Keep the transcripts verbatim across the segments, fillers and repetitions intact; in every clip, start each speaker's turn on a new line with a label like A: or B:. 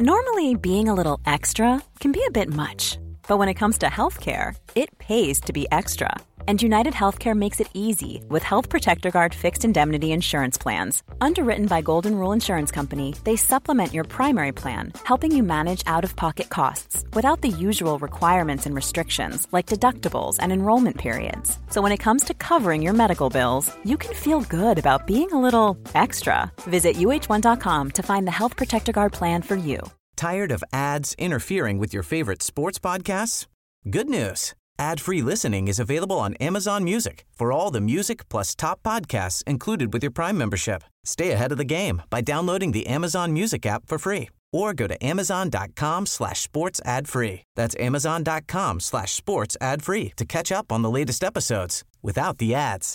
A: Normally, being a little extra can be a bit much, but when it comes to healthcare, it pays to be extra. And United Healthcare makes it easy with Health Protector Guard fixed indemnity insurance plans. Underwritten by Golden Rule Insurance Company, they supplement your primary plan, helping you manage out-of-pocket costs without the usual requirements and restrictions like deductibles and enrollment periods. So when it comes to covering your medical bills, you can feel good about being a little extra. Visit U H one dot com to find the Health Protector Guard plan for you.
B: Tired of ads interfering with your favorite sports podcasts? Good news. Ad-free listening is available on Amazon Music for all the music plus top podcasts included with your Prime membership. Stay ahead of the game by downloading the Amazon Music app for free or go to amazon.com slash sports ad free. That's amazon.com slash sports ad free to catch up on the latest episodes without the ads.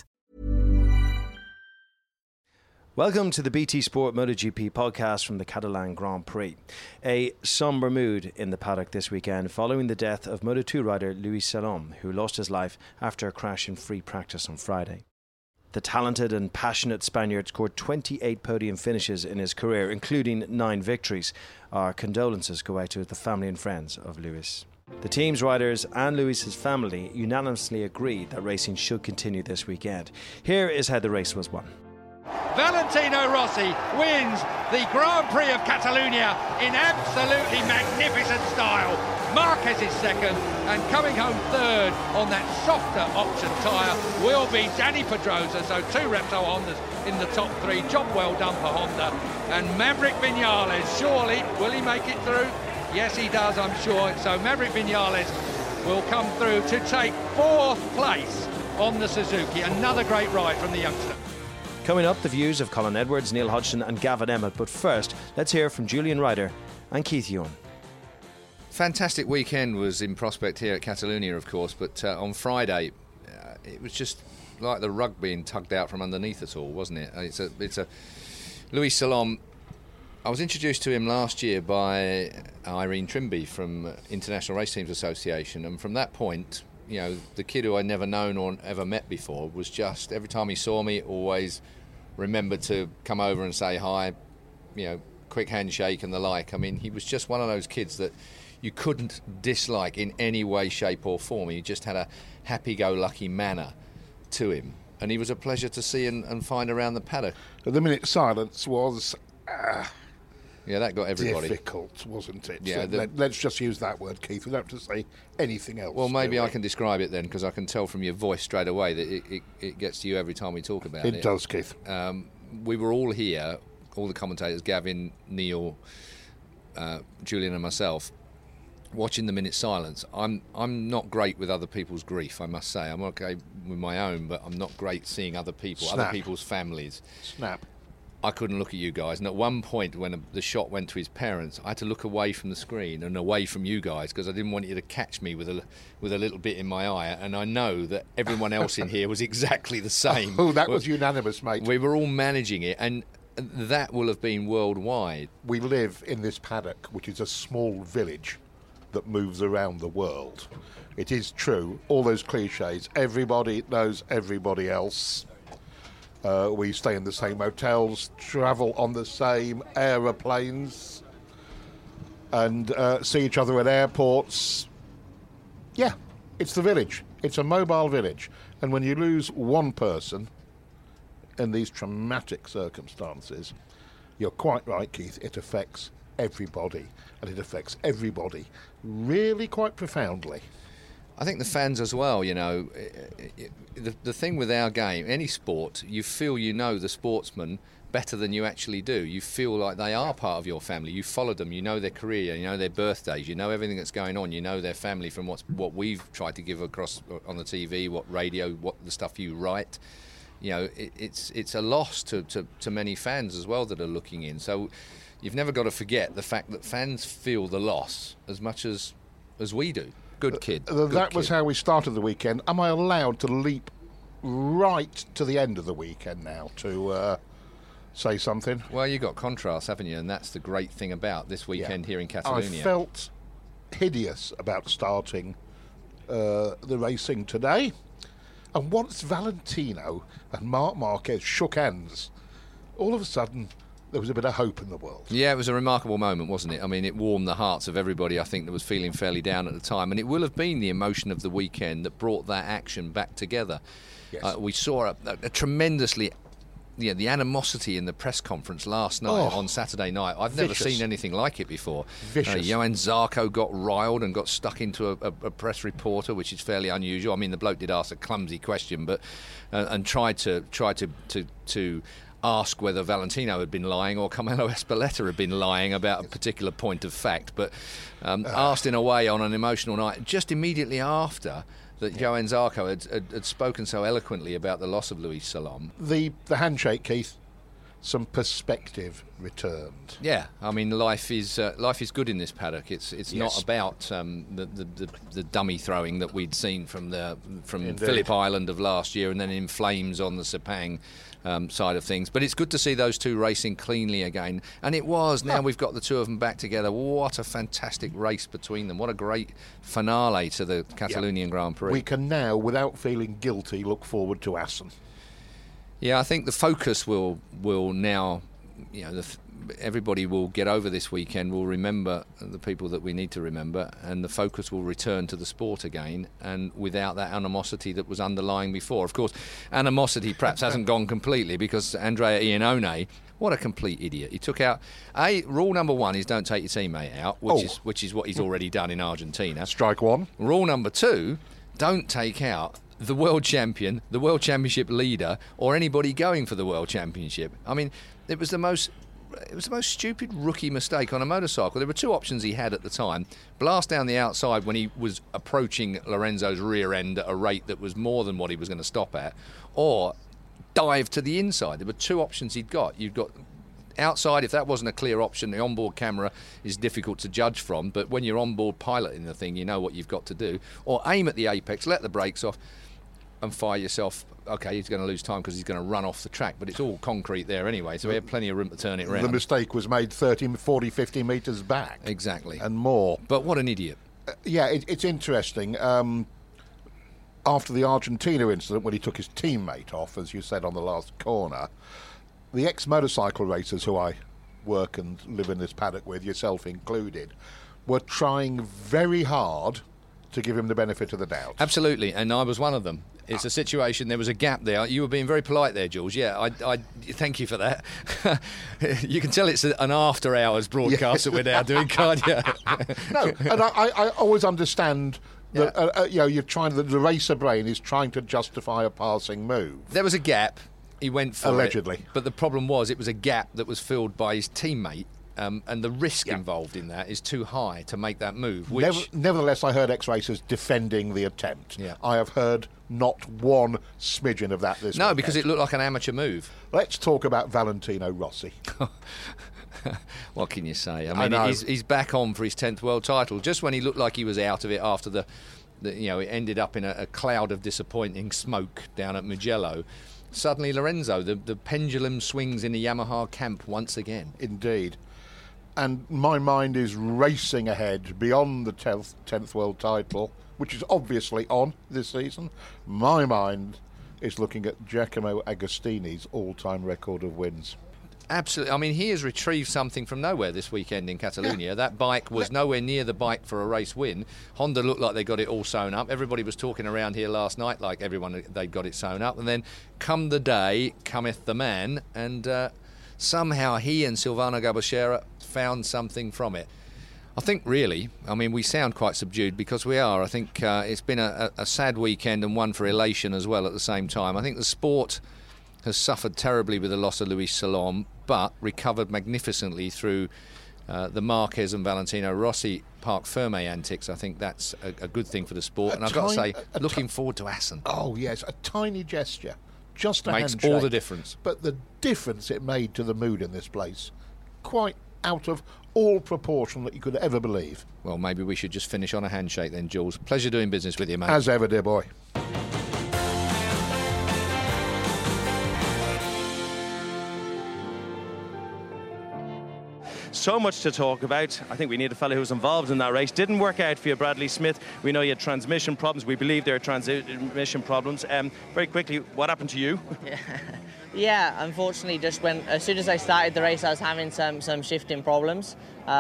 C: Welcome to the B T Sport MotoGP podcast from the Catalan Grand Prix. A sombre mood in the paddock this weekend following the death of Moto two rider Luis Salom, who lost his life after a crash in free practice on Friday. The talented and passionate Spaniard scored twenty-eight podium finishes in his career, including nine victories. Our condolences go out to the family and friends of Luis. The team's riders and Luis's family unanimously agreed that racing should continue this weekend. Here is how the race was won.
D: Valentino Rossi wins the Grand Prix of Catalonia in absolutely magnificent style. Marquez is second, and coming home third on that softer option tyre will be Dani Pedrosa. So two Repsol Hondas in the top three. Job well done for Honda. And Maverick Viñales, surely, will he make it through? Yes, he does, I'm sure. So Maverick Viñales will come through to take fourth place on the Suzuki. Another great ride from the youngster.
C: Coming up, the views of Colin Edwards, Neil Hodgson and Gavin Emmett. But first, let's hear from Julian Ryder and Keith Ewan.
E: Fantastic weekend was in prospect here at Catalonia, of course, but uh, on Friday, uh, it was just like the rug being tugged out from underneath us all, wasn't it? It's a, it's a Luis Salom. I was introduced to him last year by Irene Trimby from International Race Teams Association, and from that point, you know, the kid who I'd never known or ever met before was just, every time he saw me, always remembered to come over and say hi, you know, quick handshake and the like. I mean, he was just one of those kids that you couldn't dislike in any way, shape or form. He just had a happy-go-lucky manner to him. And he was a pleasure to see and, and find around the paddock.
F: The minute silence was... Uh,
E: yeah, that got everybody.
F: Difficult, wasn't it?
E: Yeah,
F: so
E: the,
F: let, let's just use that word, Keith. We don't have to say anything else.
E: Well, maybe I can describe it then, because I can tell from your voice straight away that it, it, it gets to you every time we talk about it.
F: It does, Keith.
E: Um, we were all here, all the commentators, Gavin, Neil, uh, Julian and myself, watching the minute silence. I'm I'm not great with other people's grief, I must say. I'm okay with my own, but I'm not great seeing other people,
F: Snap.
E: other people's families.
F: Snap.
E: I couldn't look at you guys, and at one point when the shot went to his parents, I had to look away from the screen and away from you guys because I didn't want you to catch me with a with a little bit in my eye. And I know that everyone else in here was exactly the same.
F: Oh, that was unanimous, mate.
E: We were all managing it, and that will have been worldwide.
F: We live in this paddock, which is a small village that moves around the world. It is true, all those cliches. Everybody knows everybody else. Uh, we stay in the same hotels, travel on the same aeroplanes, and uh, see each other at airports. Yeah, it's the village. It's a mobile village. And when you lose one person in these traumatic circumstances, you're quite right, Keith, it affects everybody. And it affects everybody really quite profoundly.
E: I think the fans as well, you know, the, the thing with our game, any sport, you feel you know the sportsman better than you actually do. You feel like they are part of your family. You follow them, you know their career, you know their birthdays, you know everything that's going on, you know their family from what's, what we've tried to give across on the T V, what radio, what the stuff you write. You know, it, it's it's a loss to, to, to many fans as well that are looking in. So you've never got to forget the fact that fans feel the loss as much as, as we do. Good kid.
F: Uh,
E: Good
F: that
E: kid.
F: was how we started the weekend. Am I allowed to leap right to the end of the weekend now to uh, say something?
E: Well, you got contrast, haven't you? And that's the great thing about this weekend
F: yeah.
E: here in Catalonia.
F: I felt hideous about starting uh, the racing today. And once Valentino and Marc Marquez shook hands, all of a sudden there was a bit of hope in the world.
E: Yeah, it was a remarkable moment, wasn't it? I mean, it warmed the hearts of everybody, I think, that was feeling fairly down at the time. And it will have been the emotion of the weekend that brought that action back together.
F: Yes.
E: Uh, we saw a, a, a tremendously... Yeah, the animosity in the press conference last night
F: Oh,
E: on Saturday night. I've never
F: vicious.
E: seen anything like it before.
F: Vicious.
E: Uh, Johann Zarco got riled and got stuck into a, a, a press reporter, which is fairly unusual. I mean, the bloke did ask a clumsy question, but uh, and tried to try to to to ask whether Valentino had been lying or Carmelo Espeleta had been lying about a particular point of fact, but um, uh. asked in a way on an emotional night. Just immediately after that, yeah. Johann Zarco had, had, had spoken so eloquently about the loss of Luis Salom.
F: The the handshake, Keith, some perspective returned.
E: Yeah, I mean, life is uh, life is good in this paddock. It's it's
F: Yes.
E: not about um, the, the, the the dummy throwing that we'd seen from the from
F: Indeed.
E: Phillip Island of last year, and then in flames on the Sepang um, side of things. But it's good to see those two racing cleanly again, and it was. Now
F: Oh.
E: we've got the two of them back together. What a fantastic race between them! What a great finale to the Catalonian Grand Prix.
F: We can now, without feeling guilty, look forward to Assen.
E: Yeah, I think the focus will will now, you know, the, everybody will get over this weekend. Will remember the people that we need to remember, and the focus will return to the sport again, and without that animosity that was underlying before. Of course, animosity perhaps hasn't gone completely, because Andrea Iannone, what a complete idiot! He took out a rule number one is don't take your teammate out, which
F: Oh.
E: is which is what he's already done in Argentina.
F: Strike one.
E: Rule number two, don't take out the world champion, the world championship leader, or anybody going for the world championship. I mean, it was the most it was the most stupid rookie mistake on a motorcycle. There were two options he had at the time: blast down the outside when he was approaching Lorenzo's rear end at a rate that was more than what he was going to stop at, or dive to the inside. There were two options he'd got. You'd got outside. If that wasn't a clear option, the onboard camera is difficult to judge from, but when you're onboard piloting the thing, you know what you've got to do. Or aim at the apex, let the brakes off, and fire yourself. Okay, he's going to lose time because he's going to run off the track, but it's all concrete there anyway, so we had plenty of room to turn it around.
F: The mistake was made thirty, forty, fifty metres back.
E: Exactly.
F: And more.
E: But what an idiot.
F: Uh, yeah, it, it's interesting. Um, after the Argentina incident, when he took his teammate off, as you said, on the last corner, the ex-motorcycle racers who I work and live in this paddock with, yourself included, were trying very hard to give him the benefit of the doubt.
E: Absolutely, and I was one of them. It's a situation, there was a gap there. You were being very polite there, Jules. Yeah, I, I thank you for that. You can tell it's an after-hours broadcast
F: Yeah.
E: that we're now doing, can't you?
F: No, and I, I, I always understand that
E: Yeah.
F: uh, uh, you know, you're trying. The, the racer brain is trying to justify a passing move.
E: There was a gap. He went for
F: Allegedly.
E: it. But the problem was it was a gap that was filled by his teammate. Um, and the risk
F: Yeah.
E: involved in that is too high to make that move. Which,
F: Never, nevertheless, I heard ex-racers defending the attempt.
E: Yeah.
F: I have heard not one smidgen of that this
E: no,
F: weekend.
E: because it looked like an amateur move.
F: Let's talk about Valentino Rossi.
E: What can you say? I
F: I
E: mean,
F: know.
E: he's, he's back on for his tenth world title. Just when he looked like he was out of it after the, the you know, it ended up in a, a cloud of disappointing smoke down at Mugello. Suddenly, Lorenzo, the, the pendulum swings in the Yamaha camp once again.
F: Indeed. And my mind is racing ahead beyond the tenth, tenth world title, which is obviously on this season. My mind is looking at Giacomo Agostini's all-time record of wins.
E: Absolutely. I mean, he has retrieved something from nowhere this weekend in Catalonia. That bike was nowhere near the bike for a race win. Honda looked like they got it all sewn up. Everybody was talking around here last night like everyone, they'd got it sewn up. And then come the day, cometh the man, and uh, somehow he and Silvano Gabachera found something from it. I think really, I mean, we sound quite subdued because we are. I think uh, it's been a, a sad weekend and one for elation as well at the same time. I think the sport has suffered terribly with the loss of Luis Salom, but recovered magnificently through uh, the Marquez and Valentino Rossi Parc Ferme antics. I think that's a, a good thing for the sport.
F: A
E: and I've got to say,
F: tiny- a- a
E: looking forward to Assen.
F: Oh, yes, a tiny gesture. Just a
E: Makes
F: handshake.
E: all the difference.
F: But the difference it made to the mood in this place, quite out of all proportion that you could ever believe.
E: Well, maybe we should just finish on a handshake then, Jules. Pleasure doing business with you, mate.
F: As ever, dear boy.
C: So much to talk about. I think we need a fellow who was involved in that race. Didn't work out for you, Bradley Smith. We know you had transmission problems. We believe there are transmission problems. Um, very quickly, what happened to you?
G: Yeah, Yeah, unfortunately, just when as soon as I started the race, I was having some some shifting problems,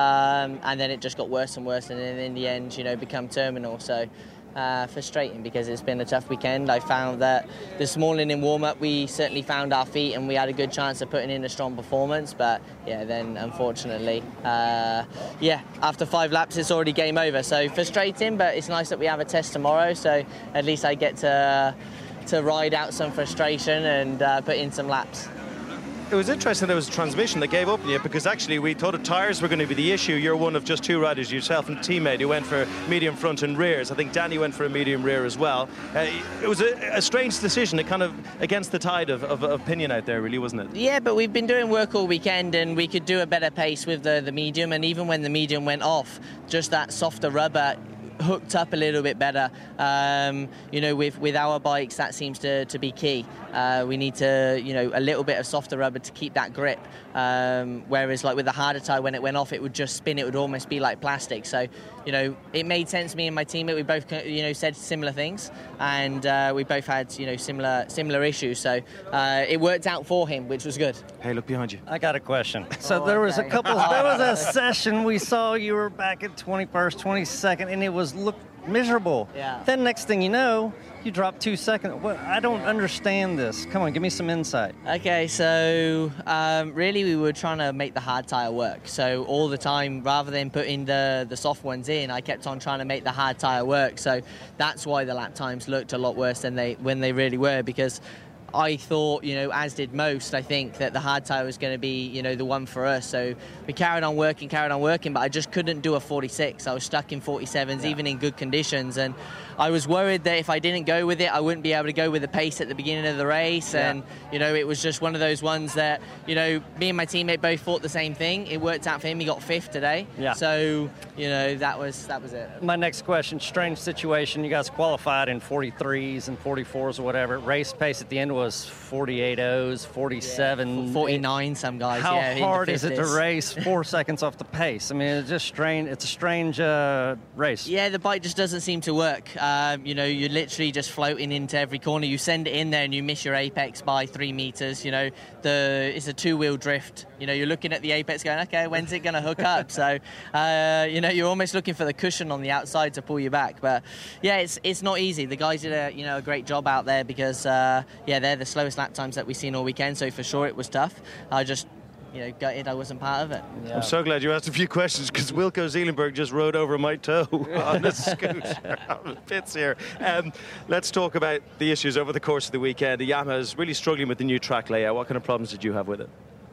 G: um, and then it just got worse and worse, and then in the end, you know, become terminal. So uh, frustrating because it's been a tough weekend. I found that this morning in warm-up, we certainly found our feet, and we had a good chance of putting in a strong performance. But yeah, then unfortunately, uh, yeah, after five laps, it's already game over. So frustrating, but it's nice that we have a test tomorrow. So at least I get to. to ride out some frustration and uh, put in some laps.
C: It was interesting there was a transmission that gave up in you, because actually we thought the tyres were going to be the issue. You're one of just two riders, yourself and a teammate, who went for medium front and rears. I think Danny went for a medium rear as well. Uh, it was a, a strange decision, it kind of against the tide of, of, of opinion out there, really, wasn't it?
G: Yeah, but we've been doing work all weekend, and we could do a better pace with the, the medium, and even when the medium went off, just that softer rubber hooked up a little bit better. Um, you know, with, with our bikes, that seems to, to be key. Uh, we need to, you know, a little bit of softer rubber to keep that grip. Um, whereas, like with the harder tyre, when it went off, it would just spin. It would almost be like plastic. So, you know, it made sense. Me and my teammate, we both, you know, said similar things, and uh, we both had, you know, similar similar issues. So uh, it worked out for him, which was good.
C: Hey, look behind you.
H: I got a question. So
G: Oh,
H: there was a
G: okay.
H: couple. There was a session we saw. You were back at twenty-first, twenty-second, and it was look miserable.
G: Yeah.
H: Then next thing you know, you dropped two seconds. Well, I don't understand this. Come on, give me some insight.
G: Okay, so um, really we were trying to make the hard tyre work. So all the time, rather than putting the, the soft ones in, I kept on trying to make the hard tyre work. So that's why the lap times looked a lot worse than they when they really were, because I thought, you know, as did most, I think that the hard tyre was going to be, you know, the one for us. So we carried on working, carried on working, but I just couldn't do a forty-six. I was stuck in forty-sevens, yeah. even in good conditions. And I was worried that if I didn't go with it, I wouldn't be able to go with the pace at the beginning of the race. Yeah. And, you know, it was just one of those ones that, you know, me and my teammate both thought the same thing. It worked out for him. He got fifth today. Yeah. So, you know, that was that was it.
H: My next question, strange situation. You guys qualified in forty-threes and forty-fours or whatever. Race pace at the end was forty-eight ohs, forty-seven.
G: Yeah, forty-nine, some guys.
H: How
G: yeah,
H: hard is it to race four seconds off the pace? I mean, it's just strange. It's a strange uh, race.
G: Yeah, the bike just doesn't seem to work. Um, you know, you're literally just floating into every corner. You send it in there and you miss your apex by three meters. You know, the it's a two-wheel drift. You know, you're looking at the apex going, okay, when's it going to hook up? So, uh, you know, you're almost looking for the cushion on the outside to pull you back. But yeah, it's it's not easy. The guys did a you know a great job out there because uh, yeah, they're the slowest lap times that we've seen all weekend. So for sure, it was tough. I just. You know, gutted I wasn't part of it.
C: Yeah. I'm so glad you asked a few questions, because Wilco Zeelenberg just rode over my toe on the scooter on the pits here. Um, let's talk about the issues over the course of the weekend. The Yamaha is really struggling with the new track layout. What kind of problems did you have with it?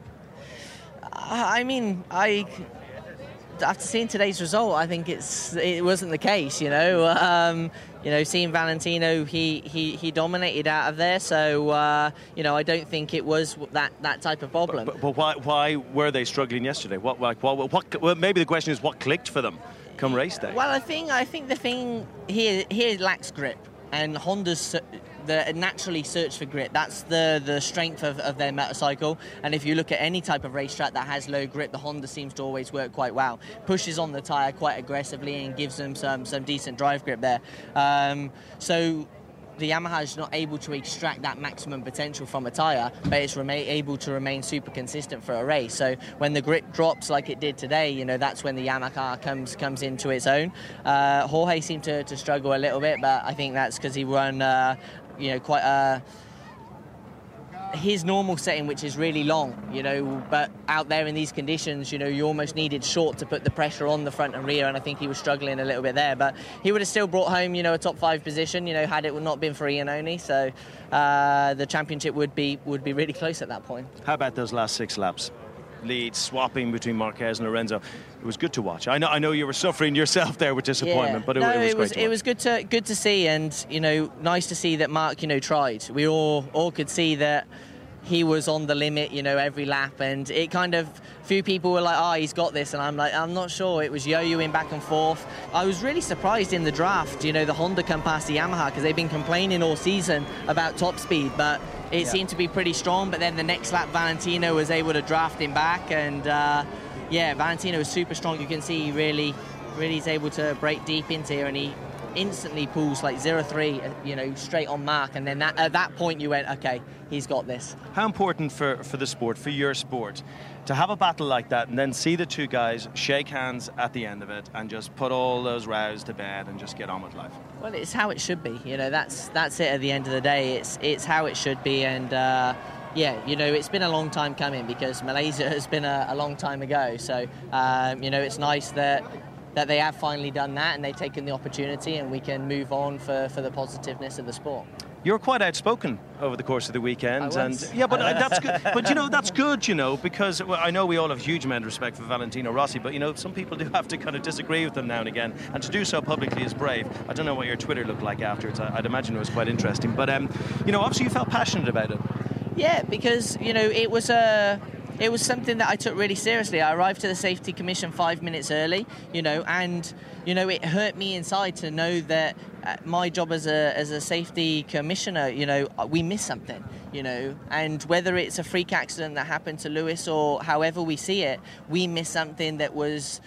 G: I mean, I after seeing today's result, I think it's it wasn't the case. You know, um, you know, seeing Valentino, he, he, he dominated out of there. So uh, you know, I don't think it was that, that type of problem.
C: But, but, but why why were they struggling yesterday? What like what, what well, maybe the question is what clicked for them come race day?
G: Well, I think I think the thing here here lacks grip, and Honda's. The naturally search for grip. That's the, the strength of, of their motorcycle. And if you look at any type of racetrack that has low grip, the Honda seems to always work quite well. Pushes on the tyre quite aggressively and gives them some, some decent drive grip there. Um, so the Yamaha is not able to extract that maximum potential from a tyre, but it's remain, able to remain super consistent for a race. So when the grip drops like it did today, you know, that's when the Yamaha comes comes into its own. Uh, Jorge seemed to, to struggle a little bit, but I think that's because he run, uh, you know, quite a... his normal setting, which is really long, you know, but out there in these conditions, you know, you almost needed short to put the pressure on the front and rear, and I think he was struggling a little bit there, but he would have still brought home, you know, a top five position, you know, had it not been for Iannone, so uh, the championship would be would be really close at that point.
C: How about those last six laps? Lead swapping between Marquez and Lorenzo. It was good to watch. I know I know you were suffering yourself there with disappointment,
G: yeah.
C: but it,
G: no,
C: it was
G: it
C: great
G: was
C: to
G: it
C: watch.
G: was good to good to see, and you know, nice to see that Mark, you know, tried. We all all could see that he was on the limit, you know, every lap, and it kind of, few people were like, oh, he's got this, and I'm like, I'm not sure. It was yo-yoing back and forth. I was really surprised in the draft, you know, the Honda come past the Yamaha, because they've been complaining all season about top speed, but it yeah. seemed to be pretty strong. But then the next lap, Valentino was able to draft him back, and uh, yeah, Valentino was super strong. You can see he really, really is able to break deep into here, and he instantly pulls like zero three, you know, straight on mark, and then that, at that point you went, okay, he's got this.
C: How important for, for the sport, for your sport, to have a battle like that and then see the two guys shake hands at the end of it and just put all those rows to bed and just get on with life?
G: Well, it's how it should be. You know, that's that's it at the end of the day. It's it's how it should be, and uh, yeah, you know, it's been a long time coming because Malaysia has been a, a long time ago. So, um, you know, it's nice that that they have finally done that and they've taken the opportunity, and we can move on for, for the positiveness of the sport.
C: You're quite outspoken over the course of the weekend,
G: I was.
C: and yeah, but uh, that's good. But you know, that's good, you know, because well, I know we all have huge amount of respect for Valentino Rossi, but you know, some people do have to kind of disagree with him now and again, and to do so publicly is brave. I don't know what your Twitter looked like afterwards. I, I'd imagine it was quite interesting, but um, you know, obviously you felt passionate about it.
G: Yeah, because you know, it was a. It was something that I took really seriously. I arrived to the Safety Commission five minutes early, you know, and, you know, it hurt me inside to know that my job as a as a safety commissioner, you know, we miss something, you know, and whether it's a freak accident that happened to Lewis or however we see it, we miss something that was,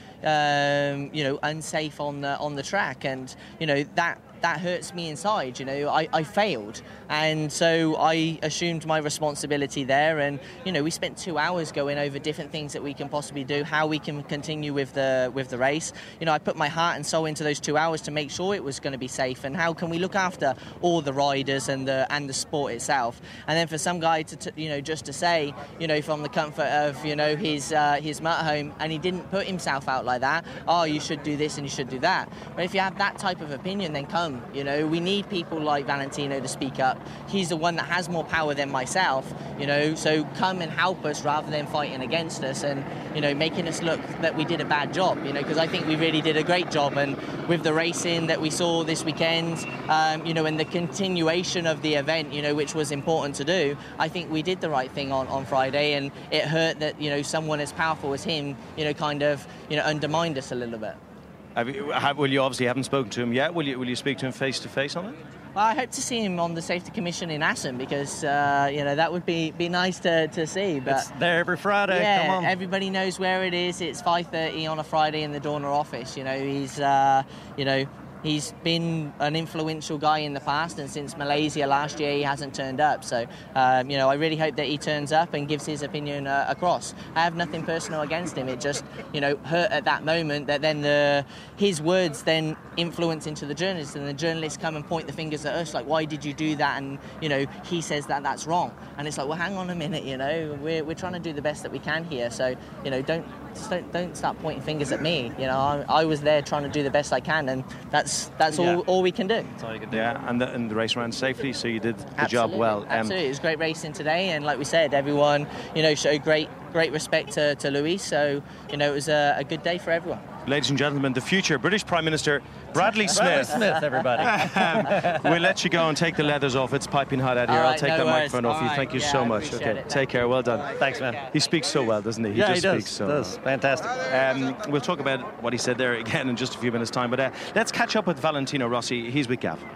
G: um, you know, unsafe on the, on the track. And, you know, that that hurts me inside, you know, I, I failed. And so I assumed my responsibility there, and, you know, we spent two hours going over different things that we can possibly do, how we can continue with the with the race. You know, I put my heart and soul into those two hours to make sure it was going to be safe, and how can we look after all the riders and the and the sport itself. And then for some guy to, to you know, just to say, you know, from the comfort of, you know, his uh, his motorhome, and he didn't put himself out like that, oh, you should do this and you should do that. But if you have that type of opinion, then come. You know, we need people like Valentino to speak up. He's the one that has more power than myself, you know, so come and help us rather than fighting against us and, you know, making us look that we did a bad job, you know, because I think we really did a great job. And with the racing that we saw this weekend, um, you know, and the continuation of the event, you know, which was important to do, I think we did the right thing on, on Friday. And it hurt that, you know, someone as powerful as him, you know, kind of, you know, undermined us a little bit.
C: Have you, have, well, you obviously haven't spoken to him yet. Will you, will you speak to him face to face on it?
G: Well, I hope to see him on the Safety Commission in Assen because, uh, you know, that would be, be nice to, to see. But
H: it's there every Friday.
G: Yeah,
H: come on.
G: Everybody knows where it is. It's five thirty on a Friday in the Dorna office. You know, he's, uh, you know, he's been an influential guy in the past, and since Malaysia last year, he hasn't turned up. So, um, you know, I really hope that he turns up and gives his opinion uh, across. I have nothing personal against him. It just, you know, hurt at that moment that then the his words then influence into the journalists, and the journalists come and point the fingers at us, like, why did you do that? And, you know, he says that that's wrong. And it's like, well, hang on a minute, you know, we're, we're trying to do the best that we can here. So, you know, don't don't, don't start pointing fingers at me. You know, I, I was there trying to do the best I can, and that's that's all,
C: yeah.
G: all we can do.
C: That's all you can do. Yeah, and the, and the race ran safely, so you did the
G: Absolutely.
C: job well. Um,
G: Absolutely, it was great racing today, and like we said, everyone, you know, showed great great respect to, to Luis. So, you know, it was a, a good day for everyone.
C: Ladies and gentlemen, the future British Prime Minister Bradley
H: Bradley
C: Smith.
H: Smith, everybody.
C: um, we'll let you go and take the leathers off. It's piping hot out here.
G: All right,
C: I'll take
G: no
C: that
G: worries.
C: microphone off
G: All
C: you.
G: right,
C: Thank you
G: yeah,
C: so
G: I
C: much.
G: appreciate
C: Okay,
G: it.
C: take care. Well done.
H: Thanks, man.
C: He speaks so well, doesn't he? He
H: yeah,
C: just
H: he does.
C: speaks so
H: does.
C: well.
H: Fantastic.
C: Um, we'll talk about what he said there again in just a few minutes' time. But uh, let's catch up with Valentino Rossi. He's with Gav.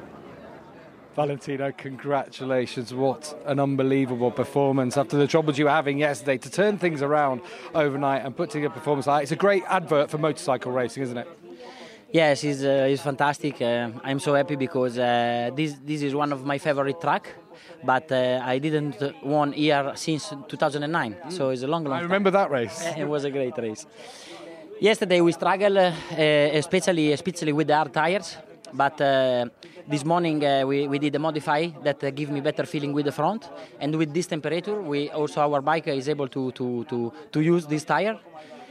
I: Valentino, congratulations. What an unbelievable performance after the troubles you were having yesterday to turn things around overnight and put together a performance like that. It's a great advert for motorcycle racing, isn't it?
J: Yes, it's, uh, it's fantastic. Uh, I'm so happy because uh, this this is one of my favorite track, but uh, I didn't won here since two thousand nine, mm. so it's a long, long
I: I remember
J: time.
I: that race.
J: It was a great race. Yesterday we struggled, uh, especially, especially with the hard tires, but uh, this morning uh, we, we did a modify that uh, give me better feeling with the front, and with this temperature, we also our bike is able to to to, to use this tire.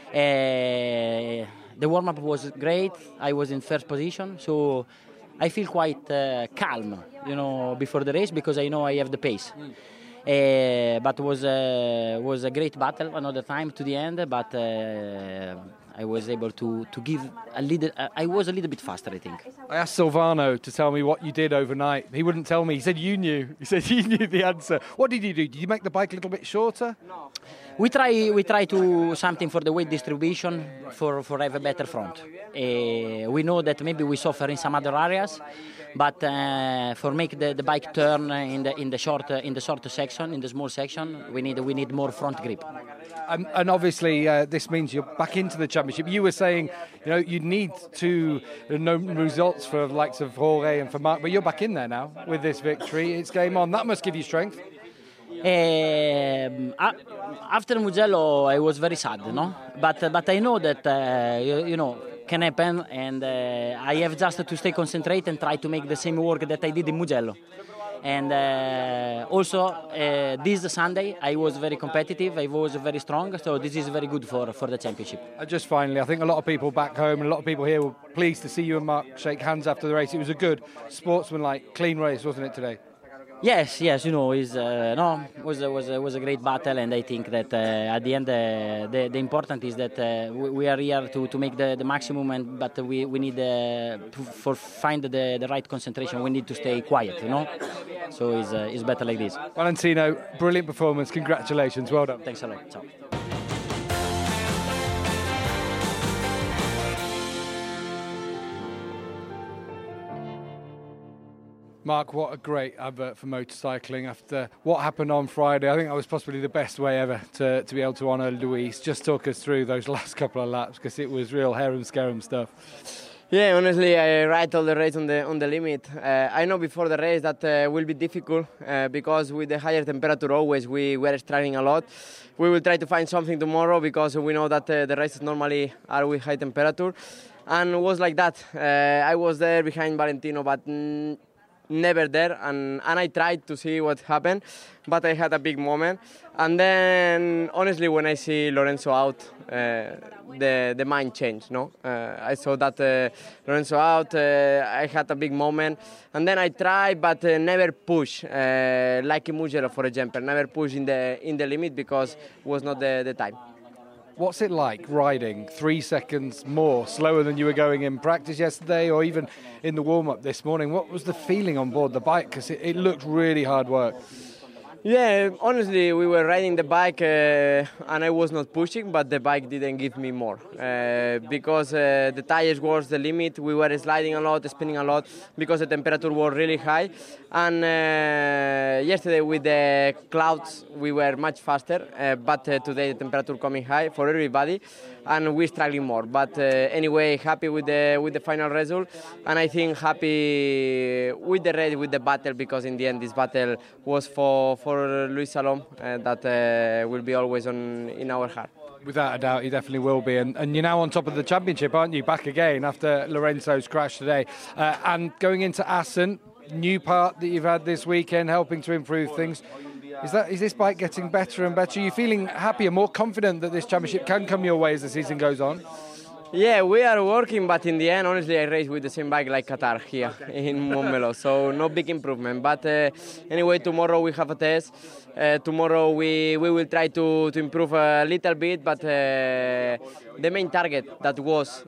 J: Uh, the warm-up was great. I was in first position, so I feel quite uh, calm, you know, before the race because I know I have the pace. Mm. Uh, but was uh, was a great battle another time to the end, but uh, I was able to, to give a little. Uh, I was a little bit faster, I think.
I: I asked Silvano to tell me what you did overnight. He wouldn't tell me. He said you knew. He said you knew the answer. What did you do? Did you make the bike a little bit shorter?
J: No. we try we try to something for the weight distribution for for have a better front. Uh, we know that maybe we suffer in some other areas, but uh, for make the, the bike turn in the in the short uh, in the short section, in the small section, we need we need more front grip.
I: And, and obviously, uh, this means you're back into the championship. You were saying, you know, you need to know results for the likes of Jorge and for Marc, but you're back in there now with this victory. It's game on. That must give you strength.
J: Um, after Mugello, I was very sad, no? But uh, but I know that uh, you, you know can happen, and uh, I have just to stay concentrated and try to make the same work that I did in Mugello. And uh, also uh, this Sunday I was very competitive, I was very strong, so this is very good for, for the championship.
I: Uh, just finally, I think a lot of people back home and a lot of people here were pleased to see you and Marc shake hands after the race. It was a good sportsmanlike, clean race, wasn't it, today?
J: Yes, yes, you know, it's, uh, no, was was was a great battle, and I think that uh, at the end uh, the the important is that uh, we, we are here to, to make the, the maximum, and but we we need uh, to, for find the, the right concentration. We need to stay quiet, you know. So it's uh, it's better like this.
I: Valentino, brilliant performance. Congratulations, well done.
J: Thanks a lot. Ciao.
I: Marc, what a great advert for motorcycling after what happened on Friday. I think that was possibly the best way ever to, to be able to honour Luis. Just talk us through those last couple of laps, because it was real harem scarum stuff.
K: Yeah, honestly, I ride all the race on the on the limit. Uh, I know before the race that uh, will be difficult uh, because with the higher temperature always we were struggling a lot. We will try to find something tomorrow because we know that uh, the races normally are with high temperature, and it was like that. Uh, I was there behind Valentino, but mm, never there, and, and I tried to see what happened, but I had a big moment. And then, honestly, when I see Lorenzo out, uh, the the mind changed. No, uh, I saw that uh, Lorenzo out. Uh, I had a big moment, and then I tried, but uh, never push uh, like in Mugello, for example. Never push in the in the limit because it was not the, the time.
I: What's it like riding three seconds more slower than you were going in practice yesterday or even in the warm-up this morning? What was the feeling on board the bike? Because it, it looked really hard work.
K: Yeah, honestly, we were riding the bike uh, and I was not pushing, but the bike didn't give me more. Uh, because uh, the tires was the limit, we were sliding a lot, spinning a lot, because the temperature was really high. And uh, yesterday with the clouds, we were much faster, uh, but uh, today the temperature coming high for everybody, and we're struggling more. But uh, anyway, happy with the with the final result, and I think happy with the race, with the battle, because in the end this battle was for for Luis Salom, uh, that uh, will be always on in our heart.
I: Without a doubt, he definitely will be. And, and you're now on top of the championship, aren't you? Back again after Lorenzo's crash today, uh, and going into Assen. New part that you've had this weekend, helping to improve things. Is that is this bike getting better and better? Are you feeling happier, more confident that this championship can come your way as the season goes on?
K: Yeah, we are working, but in the end, honestly, I race with the same bike like Qatar here in Montmeló, so no big improvement. But uh, anyway, tomorrow we have a test. Uh, tomorrow we, we will try to, to improve a little bit, but uh, the main target that was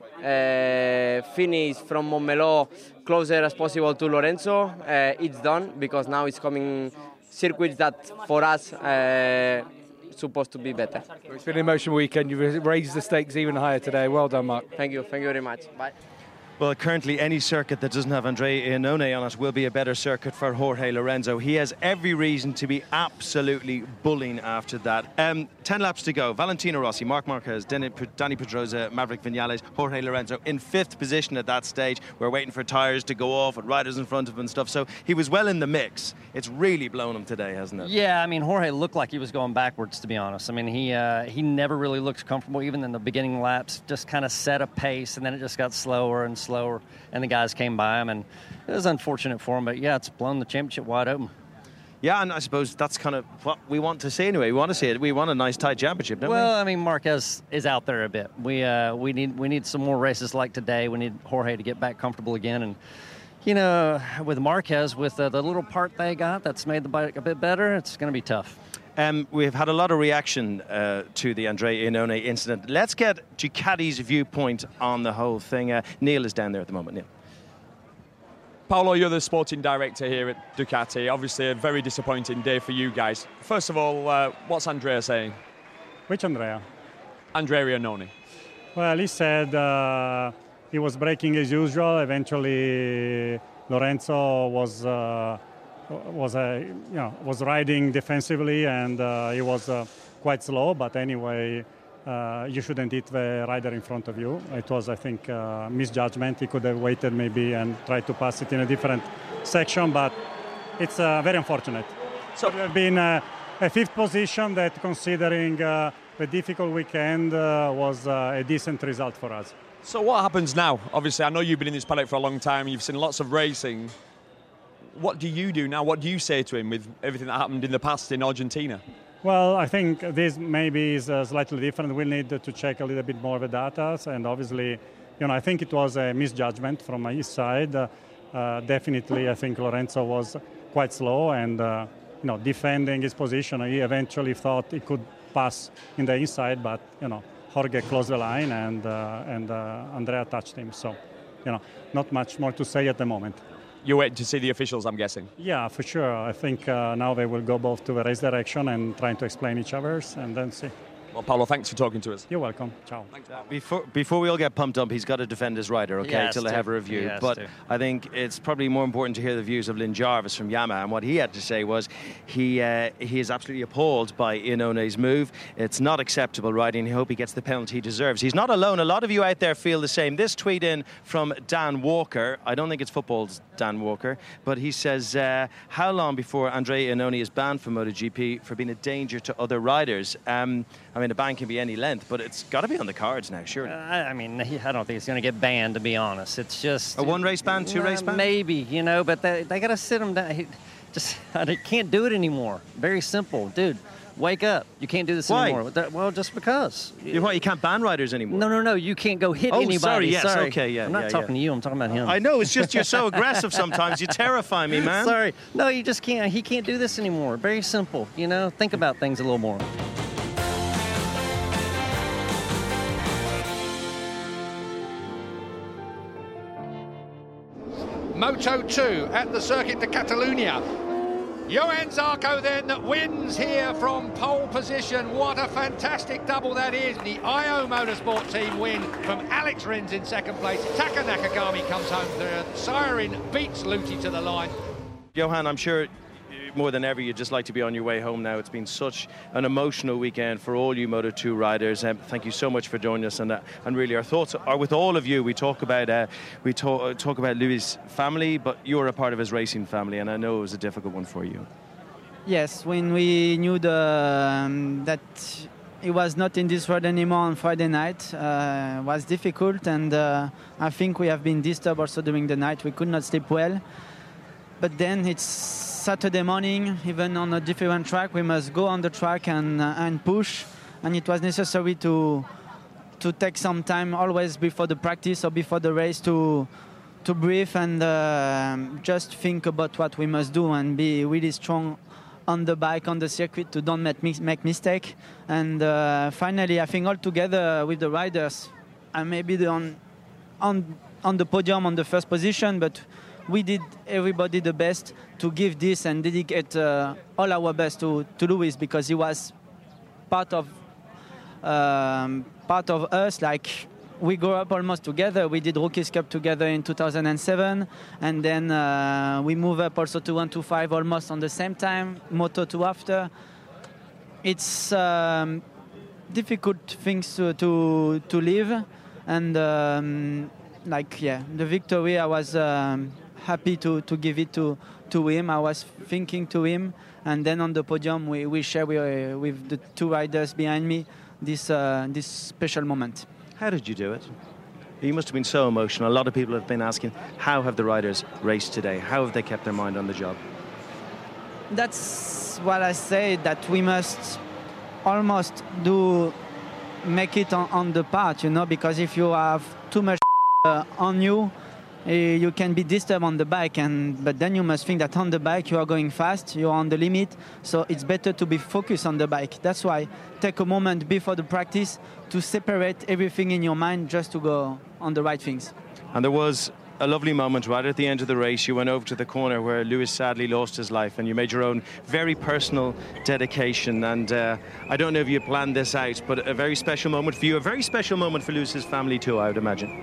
K: uh, finish from Montmeló closer as possible to Lorenzo, uh, it's done, because now it's coming circuits that for us uh, supposed to be better.
I: It's been an emotional weekend. You've raised the stakes even higher today. Well done, Marc.
K: Thank you. Thank you very much. Bye.
C: Well, currently any circuit that doesn't have Andrea Iannone on it will be a better circuit for Jorge Lorenzo. He has every reason to be absolutely bullying after that. Um, ten laps to go. Valentino Rossi, Marc Marquez, Dani Pedrosa, Maverick Viñales, Jorge Lorenzo in fifth position at that stage. We're waiting for tyres to go off with riders in front of him and stuff. So he was well in the mix. It's really blown him today, hasn't it?
H: Yeah, I mean, Jorge looked like he was going backwards, to be honest. I mean, he uh, he never really looked comfortable, even in the beginning laps. Just kind of set a pace, and then it just got slower and slower. slower, and the guys came by him, and it was unfortunate for him, but yeah, it's blown the championship wide open.
C: Yeah, and I suppose that's kind of what we want to see anyway. We want to see it. We want a nice tight championship, don't
H: well,
C: we?
H: Well, I mean, Marquez is out there a bit. We uh, we need we need some more races like today. We need Jorge to get back comfortable again, and you know, with Marquez, with uh, the little part they got that's made the bike a bit better, it's going to be tough.
C: Um, we've had a lot of reaction uh, to the Andrea Iannone incident. Let's get Ducati's viewpoint on the whole thing. Uh, Neil is down there at the moment. Neil.
L: Paolo, you're the sporting director here at Ducati. Obviously a very disappointing day for you guys. First of all, uh, what's Andrea saying?
M: Which Andrea?
L: Andrea Iannone.
M: Well, he said uh, he was braking as usual. Eventually, Lorenzo was uh, was uh, you know was riding defensively, and uh, he was uh, quite slow. But anyway, uh, you shouldn't hit the rider in front of you. It was, I think, uh, misjudgment. He could have waited maybe and tried to pass it in a different section, but it's uh, very unfortunate. So it would have been uh, a fifth position that, considering uh, the difficult weekend, uh, was uh, a decent result for us.
L: So what happens now? Obviously, I know you've been in this paddock for a long time. You've seen lots of racing. What do you do now? What do you say to him with everything that happened in the past in Argentina?
M: Well, I think this maybe is uh, slightly different. We'll need to check a little bit more of the data. And obviously, you know, I think it was a misjudgment from his side. Uh, uh, definitely, I think Lorenzo was quite slow and, uh, you know, defending his position. He eventually thought he could pass in the inside, but, you know, Jorge closed the line and uh, and uh, Andrea touched him. So, you know, not much more to say at the moment.
L: You're waiting to see the officials, I'm guessing?
M: Yeah, for sure. I think uh, now they will go both to the race direction and trying to explain each other's and then see.
L: Well, Paolo, thanks for talking to us.
M: You're welcome. Ciao.
C: Before before we all get pumped up, he's got to defend his rider, okay,
H: Yes,
C: till they
H: to.
C: have a review.
H: Yes,
C: but
H: to.
C: I think it's probably more important to hear the views of Lynn Jarvis from Yamaha, and what he had to say was he uh, he is absolutely appalled by Iannone's move. It's not acceptable riding. I hope he gets the penalty he deserves. He's not alone. A lot of you out there feel the same. This tweet in from Dan Walker. I don't think it's football's Dan Walker, but he says, uh, how long before Andrea Iannone is banned from MotoGP for being a danger to other riders? Um, I mean, a ban can be any length, but it's got to be on the cards now, surely.
H: Uh, I, I mean, I don't think it's going to get banned, to be honest. It's just
C: a one-race ban, two-race
H: uh,
C: ban?
H: Maybe, you know, but they, they got to sit him down. He just they can't do it anymore. Very simple. Dude, wake up. You can't do this
C: Why?
H: anymore. Well, just because.
C: You, what, you can't ban riders anymore?
H: No, no, no. You can't go hit
C: oh,
H: anybody.
C: sorry, yes,
H: sorry.
C: okay, yeah.
H: I'm not
C: yeah,
H: talking
C: yeah.
H: to you. I'm talking about him.
C: I know. It's just you're so aggressive sometimes. You terrify me, man.
H: Sorry. No, you just can't. He can't do this anymore. Very simple. You know, think about things a little more.
D: Moto two at the Circuit de Catalunya. Johan Zarco then that wins here from pole position. What a fantastic double that is. The I O Motorsport team win from Alex Rins in second place. Taka Nakagami comes home third. Siren beats Luthi to the line.
C: Johan, I'm sure more than ever you'd just like to be on your way home now. It's been such an emotional weekend for all you Moto two riders. Um, thank you so much for joining us, and uh, and really our thoughts are with all of you. We talk about uh, we talk talk about Louis' family, but you're a part of his racing family, and I know it was a difficult one for you.
N: Yes, when we knew the, um, that he was not in this road anymore on Friday night, uh, was difficult, and uh, I think we have been disturbed also during the night. We could not sleep well, but then it's Saturday morning, even on a different track, we must go on the track and uh, and push. And it was necessary to to take some time, always before the practice or before the race, to to breathe and uh, just think about what we must do and be really strong on the bike, on the circuit, to don't make make mistake. And uh, finally, I think all together with the riders, I may be the on on on the podium on the first position, but we did everybody the best to give this and dedicate uh, all our best to, to Louis, because he was part of um, part of us. Like, we grew up almost together. We did Rookies Cup together in two thousand seven, and then uh, we moved up also to one twenty-five almost on the same time, Moto two after. It's um, difficult things to to, to live, and um, like yeah, the victory, I was um, happy to, to give it to, to him. I was thinking to him, and then on the podium we, we share with, with the two riders behind me this uh, this special moment.
C: How did you do it? You must have been so emotional. A lot of people have been asking, how have the riders raced today? How have they kept their mind on the job?
N: That's what I say, that we must almost do make it on, on the part, you know, because if you have too much uh, on you, uh, you can be disturbed on the bike, and but then you must think that on the bike you are going fast, you are on the limit, so it's better to be focused on the bike. That's why take a moment before the practice to separate everything in your mind just to go on the right things.
C: And there was a lovely moment right at the end of the race. You went over to the corner where Lewis sadly lost his life, and you made your own very personal dedication. And uh, I don't know if you planned this out, but a very special moment for you, a very special moment for Lewis's family too, I would imagine.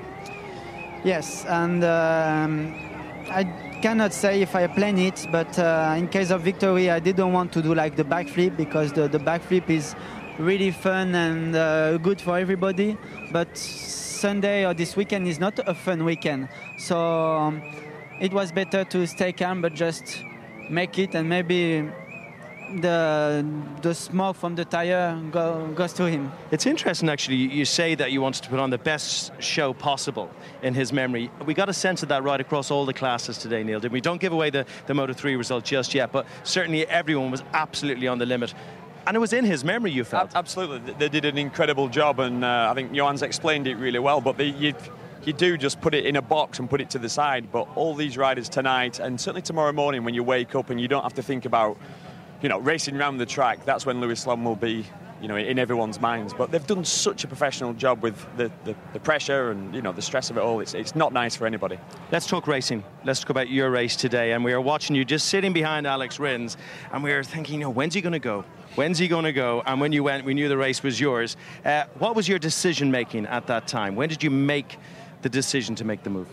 N: Yes, and um, I cannot say if I plan it, but uh, in case of victory, I didn't want to do like the backflip, because the, the backflip is really fun and uh, good for everybody. But Sunday or this weekend is not a fun weekend, so um, it was better to stay calm, but just make it, and maybe the the smoke from the tire go, goes to him.
C: It's interesting, actually. You say that you wanted to put on the best show possible in his memory. We got a sense of that right across all the classes today, Neil, didn't we? Don't give away the, the Moto three result just yet, but certainly everyone was absolutely on the limit. And it was in his memory, you felt.
L: Absolutely. They did an incredible job, and uh, I think Johan's explained it really well, but they, you, you do just put it in a box and put it to the side. But all these riders tonight, and certainly tomorrow morning when you wake up and you don't have to think about, you know, racing around the track, that's when Lewis Salom will be, you know, in everyone's minds. But they've done such a professional job with the, the, the pressure and, you know, the stress of it all. It's, it's not nice for anybody.
C: Let's talk racing. Let's talk about your race today. And we are watching you just sitting behind Alex Rins, and we were thinking, you know, when's he going to go? When's he going to go? And when you went, we knew the race was yours. Uh, what was your decision-making at that time? When did you make the decision to make the move?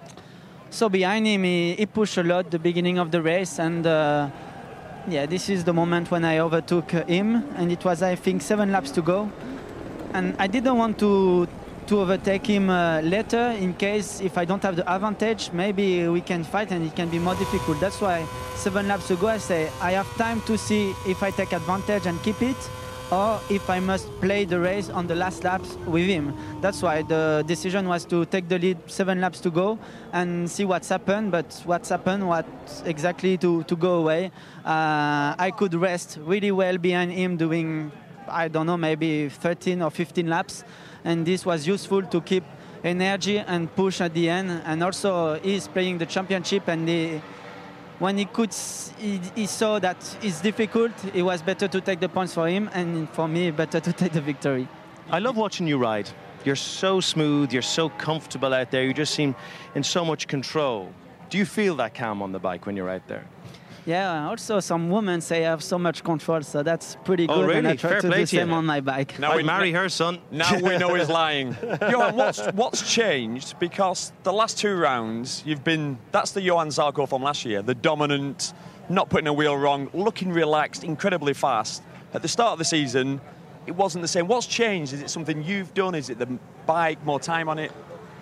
N: So behind him, he, he pushed a lot at the beginning of the race, and uh, yeah, this is the moment when I overtook him, and it was, I think, seven laps to go. And I didn't want to to overtake him uh, later, in case if I don't have the advantage, maybe we can fight and it can be more difficult. That's why seven laps ago I say I have time to see if I take advantage and keep it, or if I must play the race on the last laps with him. That's why the decision was to take the lead, seven laps to go, and see what's happened. But what's happened, what exactly to, to go away. Uh, I could rest really well behind him doing, I don't know, maybe thirteen or fifteen laps. And this was useful to keep energy and push at the end. And also he's playing the championship, and he, when he could, he, he saw that it's difficult, it was better to take the points for him, and for me, better to take the victory.
C: I love watching you ride. You're so smooth, you're so comfortable out there, you just seem in so much control. Do you feel that calm on the bike when you're out there?
N: Yeah, also some women say I have so much control, so that's pretty good.
C: Oh, really?
N: And I try
C: Fair
N: to
C: play
N: do the
C: to you.
N: same on my bike.
C: Now we marry her, son.
L: Now we know he's lying. Johan, what's, what's changed? Because the last two rounds, you've been, that's the Johan Zarco from last year, the dominant, not putting a wheel wrong, looking relaxed, incredibly fast. At the start of the season, it wasn't the same. What's changed? Is it something you've done? Is it the bike, more time on it?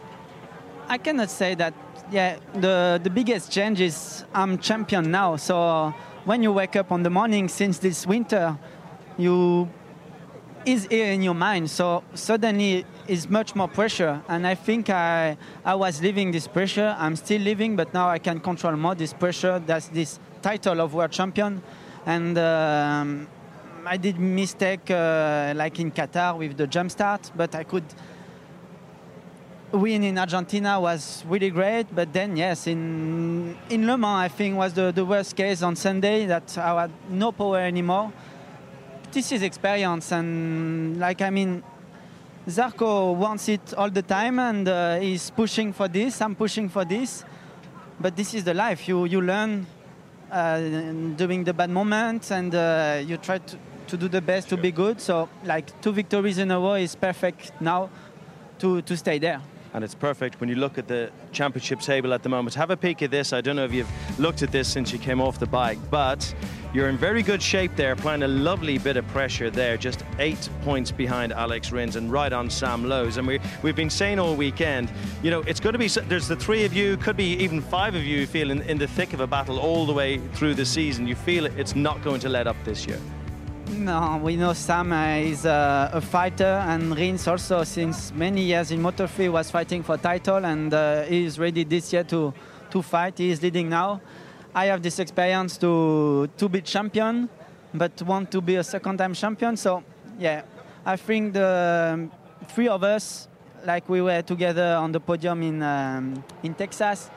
N: I cannot say that. Yeah, the, the biggest change is I'm champion now. So when you wake up on the morning since this winter, you is here in your mind. So suddenly is much more pressure. And I think I I was living this pressure. I'm still living, but now I can control more this pressure. That's this title of world champion. And um, I did mistake uh, like in Qatar with the jump start, but I could win in Argentina was really great, but then yes, in in Le Mans I think was the, the worst case on Sunday, that I had no power anymore. This is experience, and like I mean, Zarco wants it all the time, and uh, he's pushing for this. I'm pushing for this, but this is the life. You you learn uh, during the bad moments, and uh, you try to, to do the best to be good. So like two victories in a row is perfect now to to stay there.
C: And it's perfect when you look at the championship table at the moment. Have a peek at this. I don't know if you've looked at this since you came off the bike, but you're in very good shape there, applying a lovely bit of pressure there, just eight points behind Alex Rins and right on Sam Lowes. And we, we've been saying all weekend, you know, it's going to be, there's the three of you, could be even five of you, feel in, in the thick of a battle all the way through the season. You feel it's not going to let up this year.
N: No, we know Sam uh, is uh, a fighter, and Rins also, since many years in Moto three, was fighting for title, and uh, he is ready this year to, to fight. He is leading now. I have this experience to to be champion, but want to be a second-time champion. So, yeah, I think the um, three of us, like we were together on the podium in um, in Texas,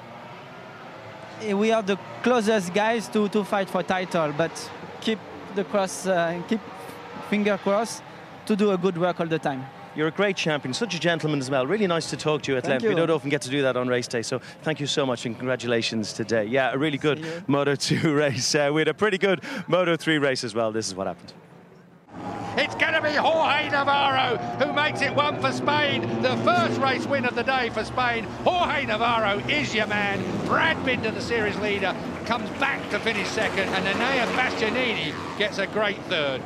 N: we are the closest guys to, to fight for title, but keep the cross, uh, keep finger crossed to do a good work all the time.
C: You're a great champion, such a gentleman as well. Really nice to talk to you at
N: Thank
C: length.
N: you.
C: We don't often get to do that on race day, so thank you so much and congratulations today. Yeah, a really good Moto two race. Uh, we had a pretty good Moto three race as well. This is what happened.
D: It's going to be Jorge Navarro who makes it one for Spain. The first race win of the day for Spain. Jorge Navarro is your man. Brad Binder, the series leader, comes back to finish second, and Enea Bastianini gets a great third.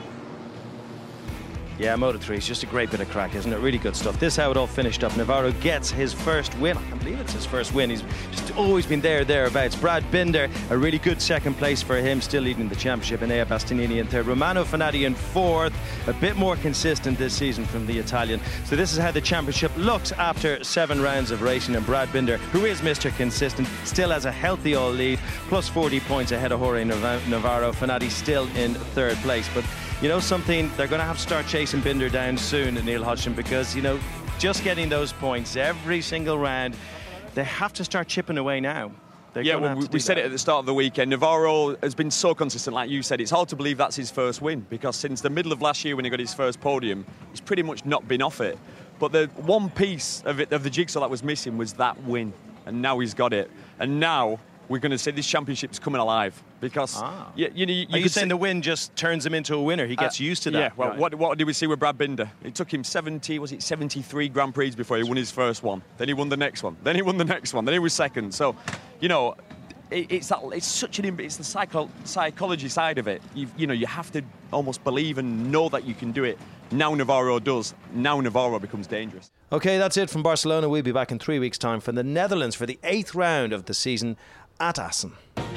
C: Yeah, Moto three is just a great bit of crack, isn't it? Really good stuff. This is how it all finished up. Navarro gets his first win. I can't believe it's his first win. He's just always been there, thereabouts. Brad Binder, a really good second place for him, still leading the championship. Enea Bastianini in third. Romano Fenati in fourth. A bit more consistent this season from the Italian. So this is how the championship looks after seven rounds of racing. And Brad Binder, who is Mister Consistent, still has a healthy all lead, plus forty points ahead of Jorge Navarro. Fenati still in third place. But you know something, they're going to have to start chasing Binder down soon, Neil Hodgson, because, you know, just getting those points every single round, they have to start chipping away now. They're
L: yeah,
C: gonna
L: well,
C: have
L: we,
C: to
L: we
C: do
L: said
C: that.
L: it at the start of the weekend. Navarro has been so consistent, like you said. It's hard to believe that's his first win, because since the middle of last year when he got his first podium, he's pretty much not been off it. But the one piece of it, of the jigsaw that was missing was that win, and now he's got it. And now we're going to say this championship's coming alive, because
C: Ah.
L: you, you know, you,
C: Are you
L: could
C: saying
L: say-
C: the win just turns him into a winner? He gets
L: Uh,
C: used to that.
L: Yeah, well,
C: Right.
L: what, what did we see with Brad Binder? It took him seventy, was it seventy-three Grand Prix before he won his first one. Then he won the next one. Then he won the next one. Then he was second. So, you know, it, it's that. It's such an. It's the psycho, psychology side of it. You, you know, you have to almost believe and know that you can do it. Now Navarro does. Now Navarro becomes dangerous.
C: Okay, that's it from Barcelona. We'll be back in three weeks' time from the Netherlands for the eighth round of the season at Assen.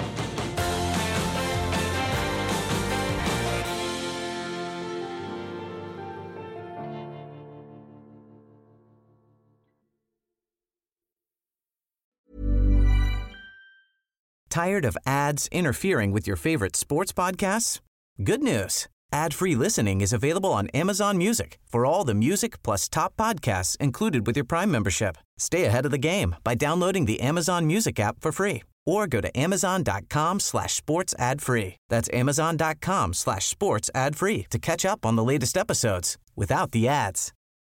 B: Tired of ads interfering with your favorite sports podcasts? Good news. Ad-free listening is available on Amazon Music for all the music plus top podcasts included with your Prime membership. Stay ahead of the game by downloading the Amazon Music app for free or go to amazon.com slash sports ad free. That's amazon.com slash sports ad free to catch up on the latest episodes without the ads.